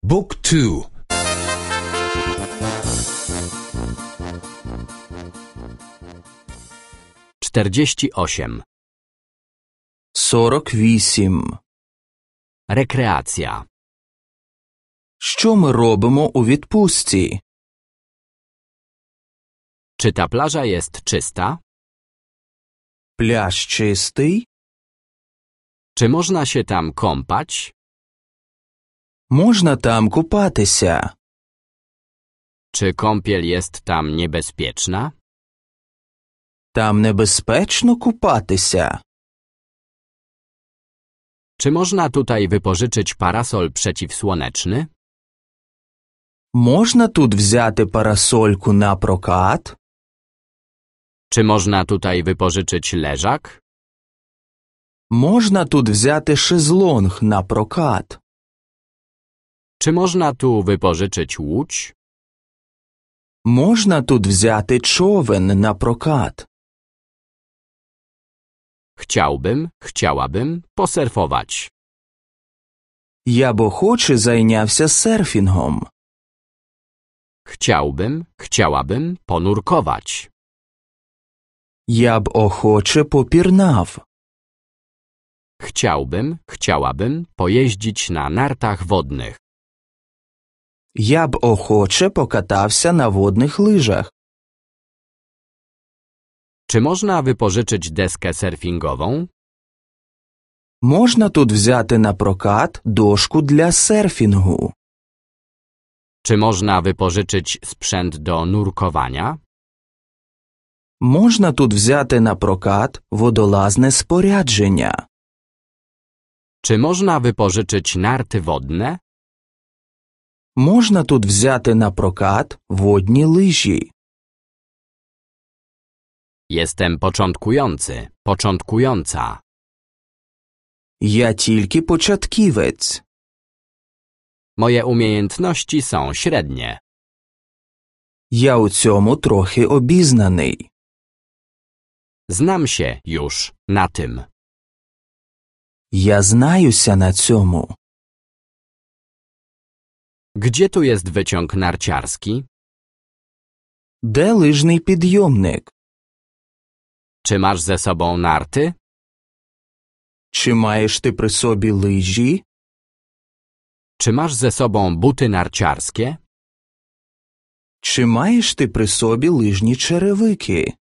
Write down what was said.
Book 2. 48. 48. Rekreacja. Що ми робимо у відпустці? Czy ta plaża jest czysta? Пляж чистий? Czy można się tam kąpać? Можна там купатися? Czy kąpiel jest tam niebezpieczna? Там небезпечно купатися? Czy można tutaj wypożyczyć parasol przeciwsłoneczny? Можна тут взяти парасольку на прокат? Czy można tutaj wypożyczyć leżak? Можна тут взяти шезлонг на прокат? Czy można tu wypożyczyć łódź? Можна тут взяти човен на прокат? Chciałabym posurfować. Я б охоче зайнявся серфінгом. Chciałabym ponurkować. Я б охоче попірнав. Chciałabym pojeździć na nartach wodnych. Я б охоче покатався на водних лижах. Czy można wypożyczyć deskę surfingową? Можна тут взяти на прокат дошку для серфінгу? Czy można wypożyczyć sprzęt do nurkowania? Можна тут взяти на прокат водолазне спорядження? Czy można wypożyczyć narty wodne? Можна тут взяти на прокат водні лижі? Jestem początkująca. Я тільки початківець. Moje umiejętności są średnie. Я у цьому трохи обізнаний. Znam się już na tym. Я знаюся на цьому. Gdzie tu jest wyciąg narciarski? Де лижний підйомник? Czy masz ze sobą narty? Чи маєш ти при собі лижі? Czy masz ze sobą buty narciarskie? Чи маєш ти при собі лижні черевики?